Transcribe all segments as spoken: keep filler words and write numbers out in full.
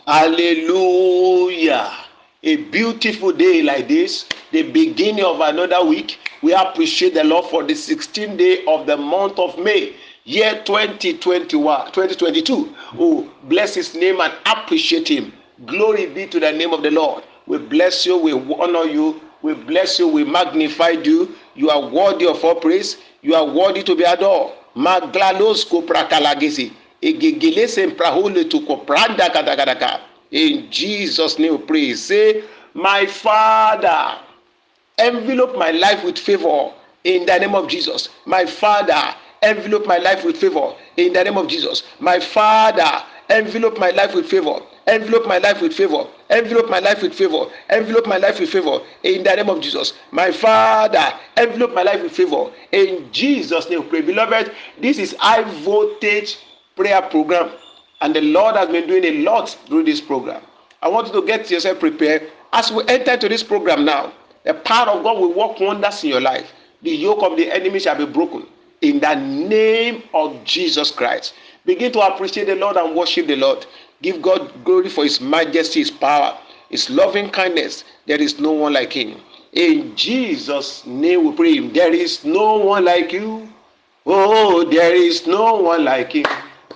Hallelujah. A beautiful day like this, the beginning of another week. We appreciate the Lord for the sixteenth day of the month of May, year twenty twenty-one, twenty twenty-two. Oh, bless his name and appreciate him. Glory be to the name of the Lord. We bless you, we honor you, we bless you, we magnify you. You are worthy of all praise. You are worthy to be adored. Maglalos koprakalagisi. Egegelese prahole to kopranda katagadaka. In Jesus' name we pray. Say, my Father, envelope my life with favor in the name of Jesus. My Father, envelope my life with favor in the name of Jesus. My Father, envelope my life with favor. Envelope my life with favor. Envelope my life with favor. Envelope my life with favor in the name of Jesus. My Father, envelope my life with favor in Jesus' name we pray. Beloved, this is high voltage prayer program, and the Lord has been doing a lot through this program. I want you to get yourself prepared as we enter into this program now. The power of God will work wonders in your life. The yoke of the enemy shall be broken in the name of Jesus Christ. Begin to appreciate the Lord and worship the Lord. Give God glory for his majesty, his power, his loving kindness. There is no one like him. In Jesus' name we pray. There is no one like you. Oh, there is no one like him.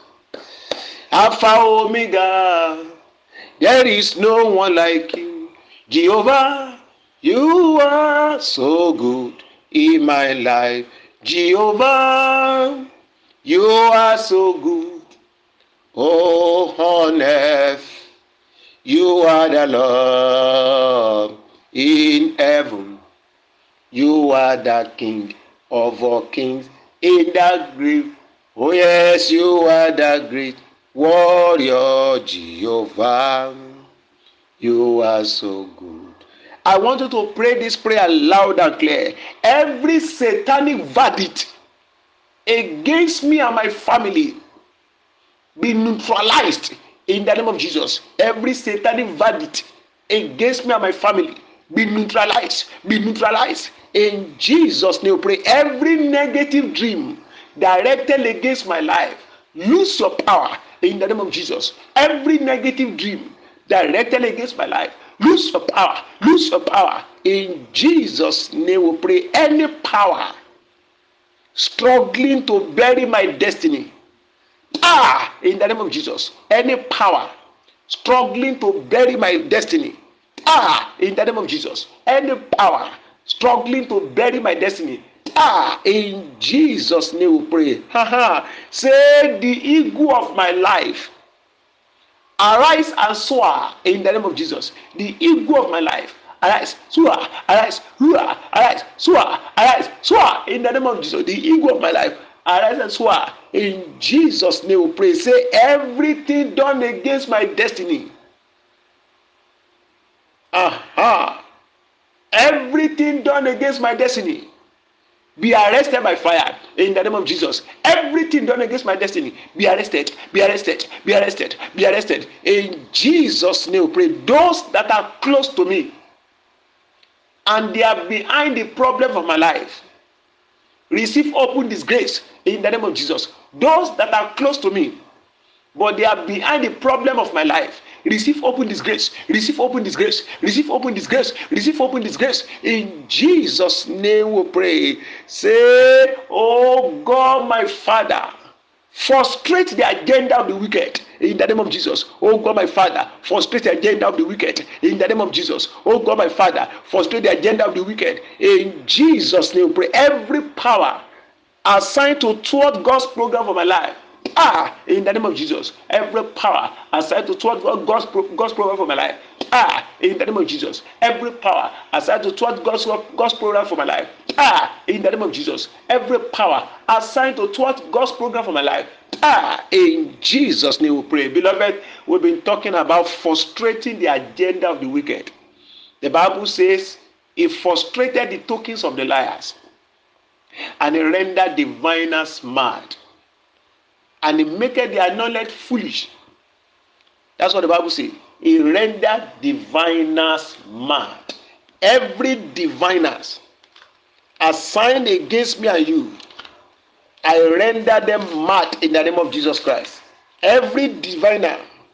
Alpha Omega, there is no one like you. Jehovah, you are so good in my life. Jehovah, you are so good. Oh, on earth, you are the Lord. In heaven, you are the King of all kings. In the grave, oh yes, you are the great warrior Jehovah. You are so good. I want you to pray this prayer loud and clear. Every satanic verdict against me and my family be neutralized in the name of Jesus. Every satanic verdict against me and my family be neutralized. Be neutralized. In Jesus' name we pray. Every negative dream directed against my life, lose your power in the name of Jesus. Every negative dream directed against my life, lose your power. Lose your power. In Jesus' name we pray. Any power struggling to bury my destiny, ah, in the name of Jesus. Any power struggling to bury my destiny, ah, in the name of Jesus. Any power struggling to bury my destiny, ah, in Jesus' name we pray. Haha. Say, the eagle of my life, arise and soar in the name of Jesus. The eagle of my life, arise, soar, arise, soar, arise, soar, arise, soar in the name of Jesus. The eagle of my life, arise and soar in Jesus' name we pray. Say, everything done against my destiny, aha, everything done against my destiny, be arrested by fire in the name of Jesus. Everything done against my destiny, be arrested, be arrested, be arrested, be arrested. In Jesus' name we pray. Those that are close to me and they are behind the problem of my life, receive open disgrace in the name of Jesus. Those that are close to me but they are behind the problem of my life, receive open disgrace, receive open disgrace, receive open disgrace, receive open disgrace. In Jesus' name we pray. Say, oh God, my Father, frustrate the agenda of the wicked in the name of Jesus. Oh God, my Father, frustrate the agenda of the wicked in the name of Jesus. Oh God, my Father, frustrate the agenda of the wicked in Jesus' name we pray. Every power assigned to thwart God's program for my life, ah, in the name of Jesus. Every power assigned to thwart God's, God's program for my life, ah, in the name of Jesus. Every power assigned to thwart God's, God's program for my life, ah, in the name of Jesus. Every power assigned to thwart God's program for my life, ah, in Jesus' name we pray. Beloved, we've been talking about frustrating the agenda of the wicked. The Bible says he frustrated the tokens of the liars, and he rendered diviners mad, and he maketh the knowledge foolish. That's what the Bible says. He rendered diviners mad. Every diviners assigned against me and you, I render them mad in the name of Jesus Christ. Every diviner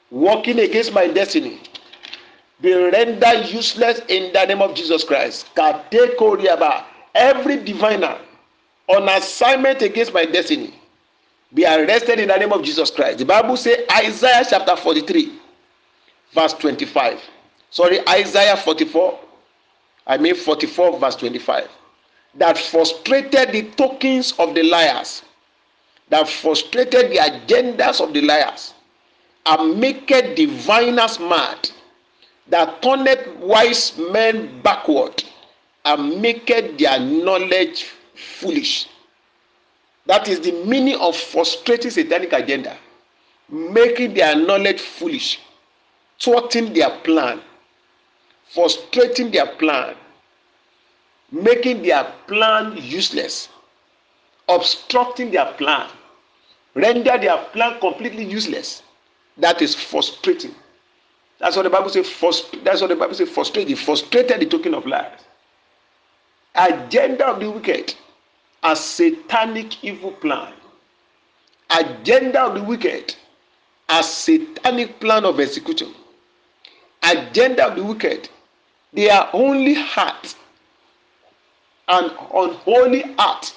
working against my destiny, be rendered useless in the name of Jesus Christ. Every diviner on assignment against my destiny, be arrested in the name of Jesus Christ. The Bible says, Isaiah chapter forty-three, verse twenty-five. Sorry, Isaiah forty-four, I mean forty-four, verse twenty-five. That frustrated the tokens of the liars, that frustrated the agendas of the liars, and maketh diviners mad, that turneth wise men backward, and maketh their knowledge foolish. That is the meaning of frustrating satanic agenda, making their knowledge foolish, thwarting their plan, frustrating their plan, making their plan useless, obstructing their plan, render their plan completely useless. That is frustrating. That's what the Bible says. Frust- that's what the Bible says. Frustrated, frustrated the token of lies. Agenda of the wicked, a satanic evil plan. Agenda of the wicked, a satanic plan of execution. Agenda of the wicked, their only heart, an unholy act,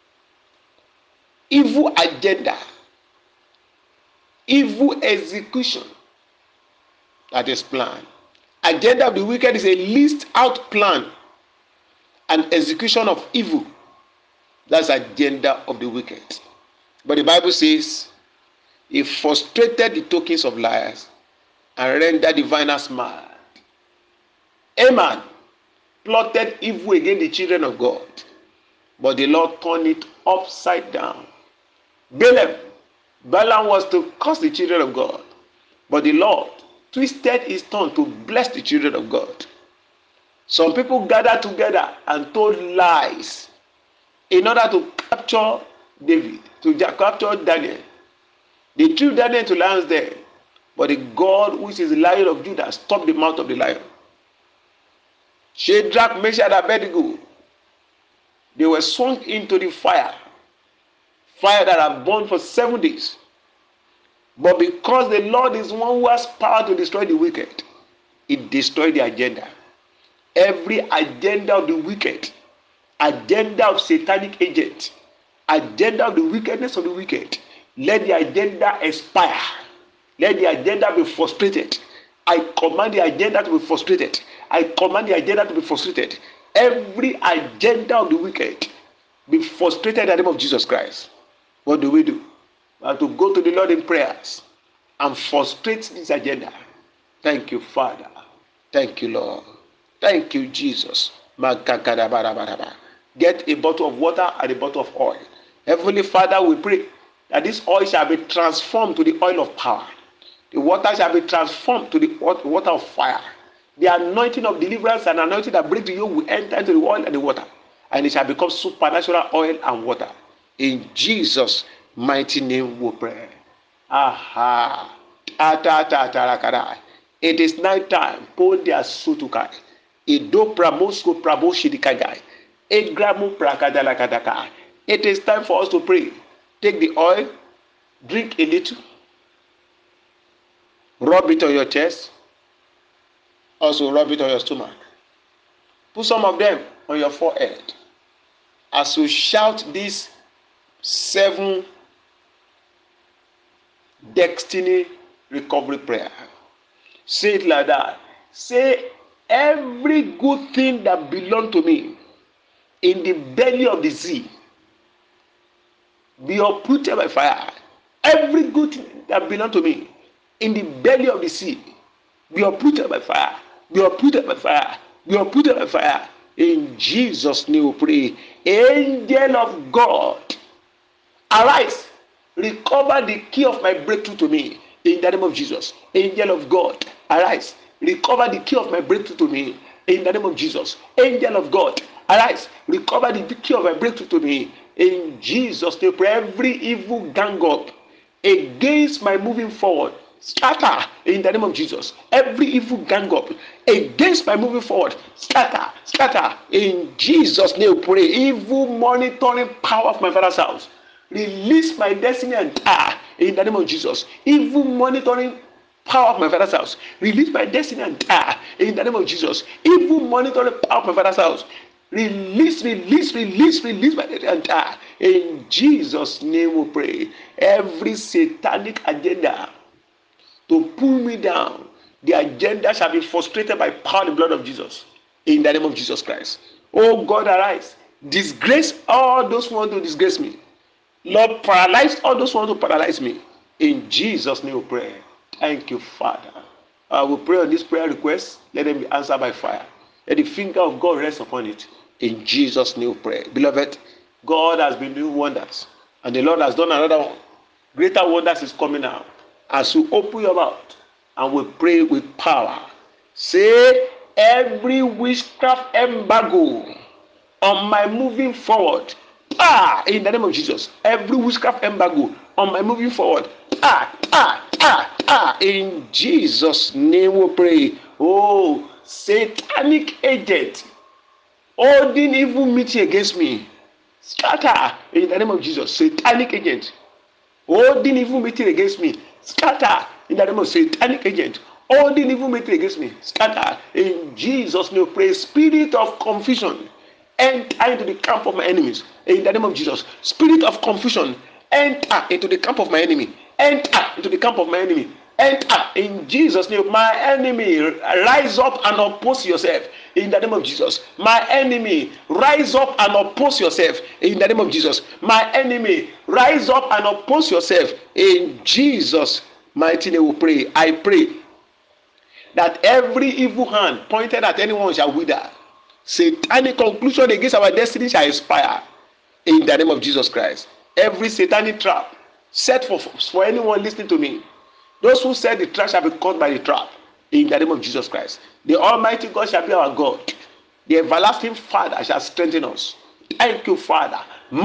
evil agenda, evil execution. That is plan. Agenda of the wicked is a leased out plan and execution of evil. That's agenda of the wicked. But the Bible says he frustrated the tokens of liars and rendered diviners mad. Haman plotted evil against the children of God, but the Lord turned it upside down. Balaam, Balaam was to curse the children of God, but the Lord twisted his tongue to bless the children of God. Some people gathered together and told lies in order to capture David, to capture Daniel. They threw Daniel to lions there, but the God, which is the Lion of Judah, stopped the mouth of the lion. Shadrach, Meshach, and Abednego, they were swung into the fire, fire that had burned for seven days. But because the Lord is one who has power to destroy the wicked, it destroyed the agenda. Every agenda of the wicked, agenda of satanic agents, agenda of the wickedness of the wicked, let the agenda expire. Let the agenda be frustrated. I command the agenda to be frustrated. I command the agenda to be frustrated. Every agenda of the wicked be frustrated in the name of Jesus Christ. What do we do? We have to go to the Lord in prayers and frustrate this agenda. Thank you, Father. Thank you, Lord. Thank you, Jesus. Get a bottle of water and a bottle of oil. Heavenly Father, we pray that this oil shall be transformed to the oil of power. The water shall be transformed to the water of fire. The anointing of deliverance and anointing that brings to you will enter into the oil and the water, and it shall become supernatural oil and water. In Jesus' mighty name we pray. Aha. It is night time. Podia sutukai. Ido pramosko pramoshidikagai. Egramu prakadalakadaka. It is time for us to pray. Take the oil, drink a little, rub it on your chest, also rub it on your stomach. Put some of them on your forehead as you shout this seven destiny recovery prayer. Say it like that. Say, every good thing that belongs to me in the belly of the sea be uprooted by fire. Every good thing that belongs to me in the belly of the sea be uprooted by fire. Be uprooted by fire. Be uprooted by fire. In Jesus' name we pray. Angel of God, arise. Recover the key of my breakthrough to me. In the name of Jesus. Angel of God, arise. Recover the key of my breakthrough to me. In the name of Jesus. Angel of God, arise. Recover the key of my breakthrough to me. In Jesus' name, pray. Every evil gang up against my moving forward, scatter in the name of Jesus. Every evil gang up against my moving forward, scatter, scatter in Jesus' name. Pray. Evil monitoring power of my father's house, release my destiny and die in the name of Jesus. Evil monitoring power of my father's house. Release my destiny and die in the name of Jesus. Evil monitoring power of my father's house. Release, release, release, release my destiny and die. In Jesus' name we pray. Every satanic agenda to pull me down, the agenda shall be frustrated by power of the blood of Jesus. In the name of Jesus Christ. Oh God, arise. Disgrace all those who want to disgrace me. Lord, paralyze all those who want to paralyze me. In Jesus' name we pray. Thank you, Father. I will pray on this prayer request. Let them be answered by fire. Let the finger of God rest upon it. In Jesus' name we pray. Beloved, God has been doing wonders. And the Lord has done another one. Greater wonders is coming now. As you open your mouth and we pray with power. Say, every witchcraft embargo on my moving forward. Ah, in the name of Jesus. Every witchcraft embargo on my moving forward. Ah, ah, ah, ah. In Jesus' name we pray. Oh, satanic agent holding evil meeting against me. Scatter in the name of Jesus. Satanic agent holding evil meeting against me. Scatter in the name of satanic agent holding evil meeting against me. Scatter in Jesus' name we pray. Spirit of confusion, enter into the camp of my enemies. In the name of Jesus. Spirit of confusion, enter into the camp of my enemy. Enter into the camp of my enemy. Enter in Jesus' name. My enemy, rise up and oppose yourself. In the name of Jesus. My enemy, rise up and oppose yourself. In the name of Jesus. My enemy, rise up and oppose yourself. In Jesus' mighty name we pray. I pray that every evil hand pointed at anyone shall wither. Satanic conclusion against our destiny shall expire. In the name of Jesus Christ. Every satanic trap set for, for anyone listening to me. Those who set the trap shall be caught by the trap. In the name of Jesus Christ. The Almighty God shall be our God. The everlasting Father shall strengthen us. Thank you, Father.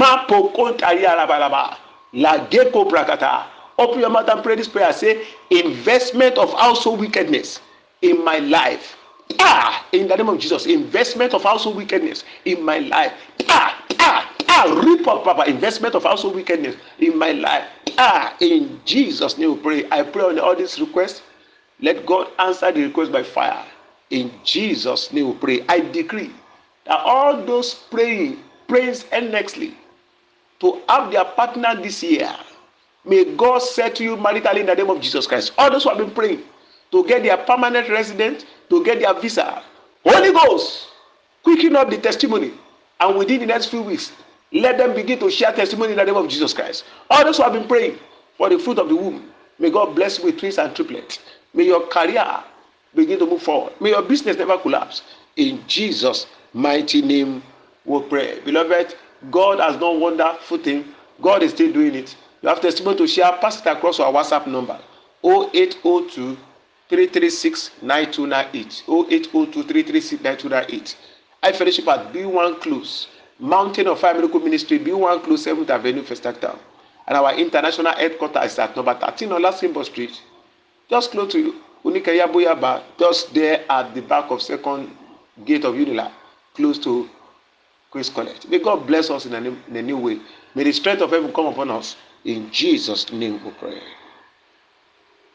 Open your mouth and pray this prayer. Say, investment of household wickedness in my life. Ah, in the name of Jesus. Investment of household wickedness in my life. Ah, ah, ah. Rip up, Papa. Investment of household wickedness in my life. Ah, in Jesus' name we pray. I pray on all these requests. Let God answer the request by fire. In Jesus' name we pray. I decree that all those praying, praise endlessly to have their partner this year, may God settle you maritally in the name of Jesus Christ. All those who have been praying to get their permanent resident, to get their visa, Holy Ghost, quicken up the testimony, and within the next few weeks, let them begin to share testimony in the name of Jesus Christ. All those who have been praying for the fruit of the womb, may God bless you with twins and triplets. May your career begin to move forward. May your business never collapse. In Jesus' mighty name we pray. Beloved, God has done wonderful thing. God is still doing it. You have testimony to share. Pass it across our WhatsApp number zero eight zero two, three three six, nine two nine eight. zero eight zero two, three three six, nine two nine eight. I fellowship at B one Close, Mountain of Fire Miracle Ministry, B one Close, seventh Avenue, First Town. And our international headquarters is at number thirteen Olasimbo Street, just close to Unikeya Boyaba, just there at the back of second gate of Unila, close to Queen's College. May God bless us in a, new, in a new way. May the strength of heaven come upon us. In Jesus' name we pray.